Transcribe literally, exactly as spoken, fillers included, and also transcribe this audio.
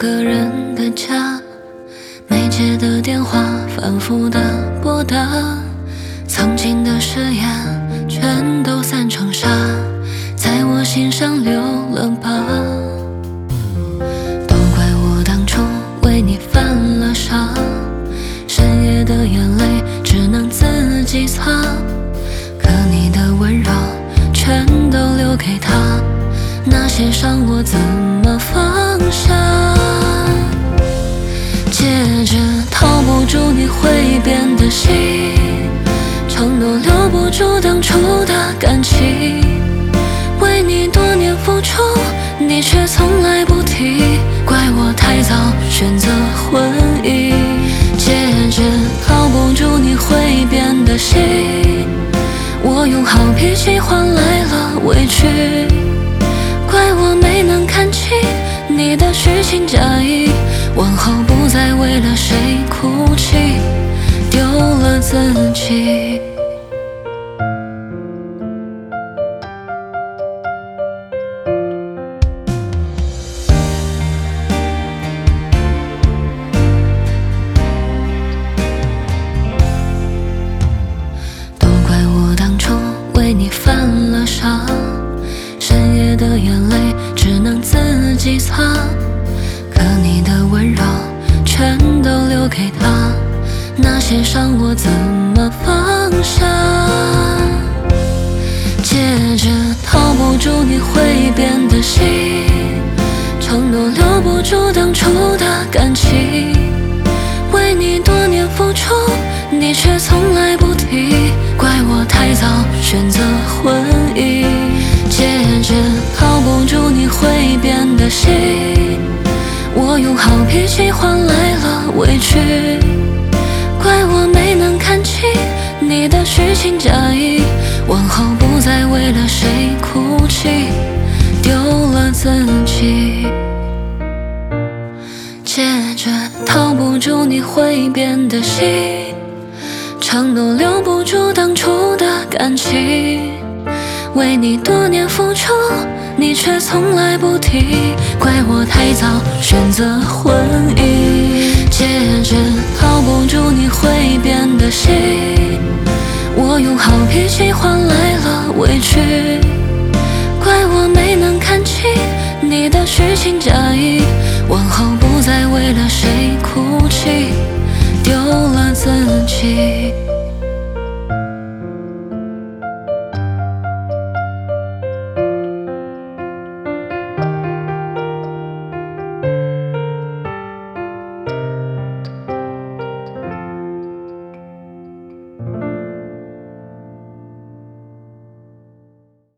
个人的家，没接的电话反复的拨打，曾经的誓言全都散成沙，在我心上留了疤。都怪我当初为你犯了傻，深夜的眼泪只能自己擦，可你的温柔全都留给他，那些伤我怎么放下？戒指套不住你会变的心，承诺留不住当初的感情，为你多年付出，你却从来不提，怪我太早选择婚姻。戒指套不住你会变的心，我用好脾气换来了委屈，怪我没能看清你的虚情假意，往后不再为了谁哭泣，丢了自己。都怪我当初为你犯了傻，深夜的眼泪只能自己擦，可你的温柔全都留给他，那些伤我怎么放下？戒指套不住你会变的心，承诺留不住当初的感情，为你多年付出，你却从来不提，怪我太早选择婚姻。戒指套不住你会变的心，我用好脾气换来了委屈，怪我没能看清你的虚情假意，往后不再为了谁哭泣，丢了自己。戒指套不住你会变的心，承诺留不住当初的感情，为你多年付出，你却从来不提，怪我太早选择婚姻。戒指套不住你会变的心，我用好脾气换来了委屈，怪我没能看清你的虚情假意，往后不再为了谁哭泣，丢了自己。